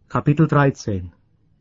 Kapitel 13.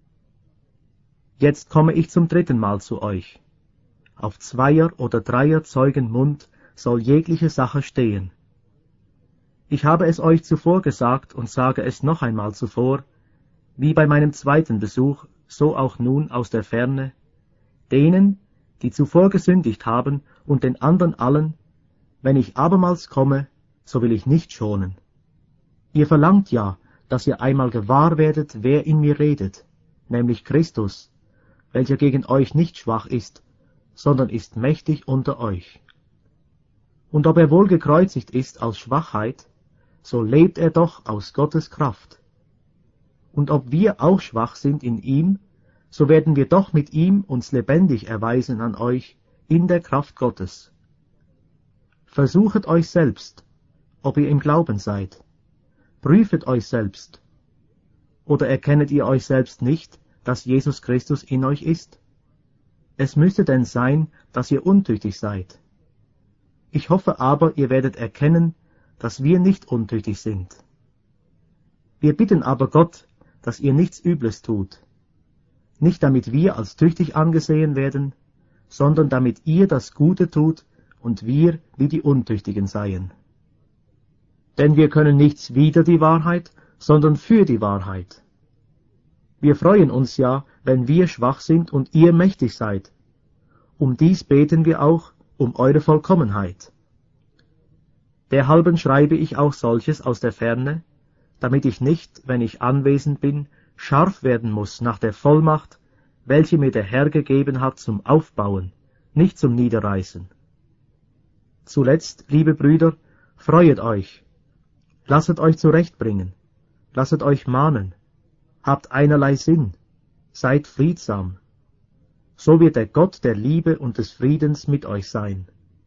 Jetzt komme ich zum dritten Mal zu euch. Auf 2 oder 3 Zeugen Mund soll jegliche Sache stehen. Ich habe es euch zuvor gesagt und sage es noch einmal zuvor, wie bei meinem zweiten Besuch, so auch nun aus der Ferne, denen, die zuvor gesündigt haben, und den anderen allen, wenn ich abermals komme, so will ich nicht schonen. Ihr verlangt ja, dass ihr einmal gewahr werdet, wer in mir redet, nämlich Christus, welcher gegen euch nicht schwach ist, sondern ist mächtig unter euch. Und ob er wohl gekreuzigt ist aus Schwachheit, so lebt er doch aus Gottes Kraft. Und ob wir auch schwach sind in ihm, so werden wir doch mit ihm uns lebendig erweisen an euch in der Kraft Gottes. Versuchet euch selbst, ob ihr im Glauben seid. Prüfet euch selbst. Oder erkennet ihr euch selbst nicht, dass Jesus Christus in euch ist? Es müsste denn sein, dass ihr untüchtig seid. Ich hoffe aber, ihr werdet erkennen, dass wir nicht untüchtig sind. Wir bitten aber Gott, dass ihr nichts Übles tut, nicht damit wir als tüchtig angesehen werden, sondern damit ihr das Gute tut und wir wie die Untüchtigen seien. Denn wir können nichts wider die Wahrheit, sondern für die Wahrheit. Wir freuen uns ja, wenn wir schwach sind und ihr mächtig seid. Um dies beten wir auch, um eure Vollkommenheit. Derhalben schreibe ich auch solches aus der Ferne, damit ich nicht, wenn ich anwesend bin, scharf werden muss nach der Vollmacht, welche mir der Herr gegeben hat zum Aufbauen, nicht zum Niederreißen. Zuletzt, liebe Brüder, freuet euch, lasset euch zurechtbringen, lasset euch mahnen, habt einerlei Sinn, seid friedsam. So wird der Gott der Liebe und des Friedens mit euch sein.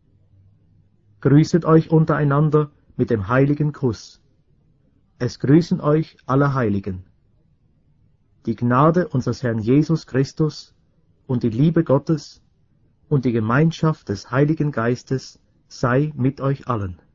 Grüßet euch untereinander mit dem heiligen Kuss. Es grüßen euch alle Heiligen. Die Gnade unseres Herrn Jesus Christus und die Liebe Gottes und die Gemeinschaft des Heiligen Geistes sei mit euch allen.